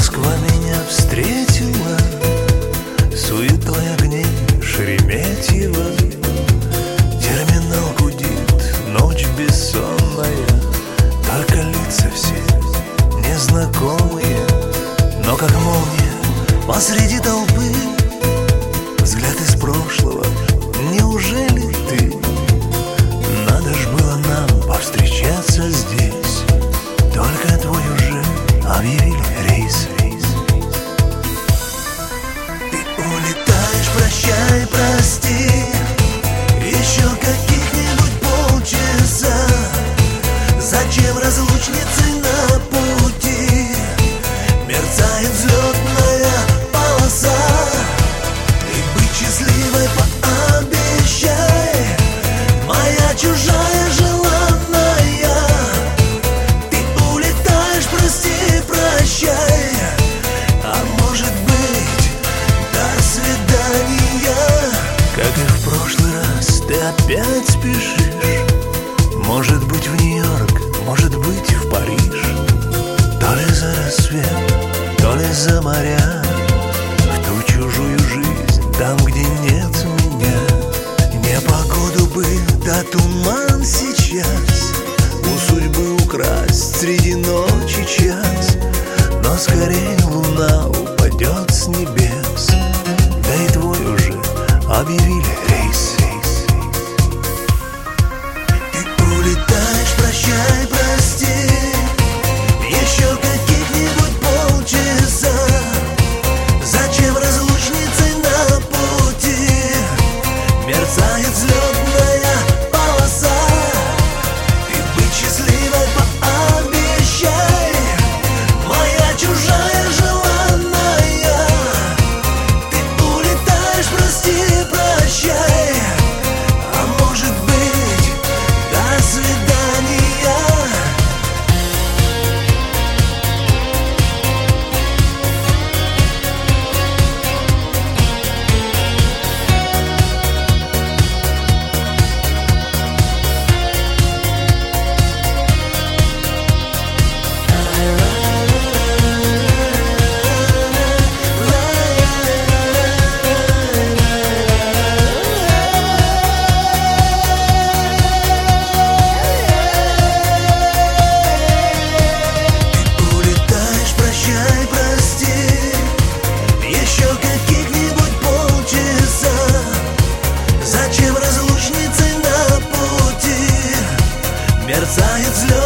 Москва меня встретила суетой огней Шереметьево. Терминал гудит, ночь бессонная, только лица все незнакомые. Но как молния посреди толпы взгляд из прошлого. Неужели ты? Надо ж было нам повстречаться здесь. Только твой уже объявили рейс. Ты улетаешь, прощай, прости. Еще каких-нибудь полчаса. Зачем разлучницы на пути? Мерцает взлетная полоса. И быть счастливой пообещай, моя чужая желанная. Ты улетаешь, прости, прощай. А может быть, до свидания. Как и в прошлый раз, ты опять спешишь. Может быть, в Нью-Йорк, может быть, в Париж. То ли за рассвет, то ли за моря, в ту чужую жизнь, там, где нет меня. Непогоду бы, да туман сейчас. У судьбы украсть среди ночи час. Но скорее луна упадет с небес. Да и твой уже объявили рейс. Ты улетаешь, прощай, прости. Еще каких-нибудь полчаса. Зачем разлучницы на пути? Мерцает взлетная полоса. Ты быть счастливой пообещай, моя чужая желанная. Ты улетаешь, прости, прощай. А может быть, до свидания. Улетаешь, прощай, прости. Еще каких-нибудь полчаса. Зачем разлучницы на пути? Мерцает взлет.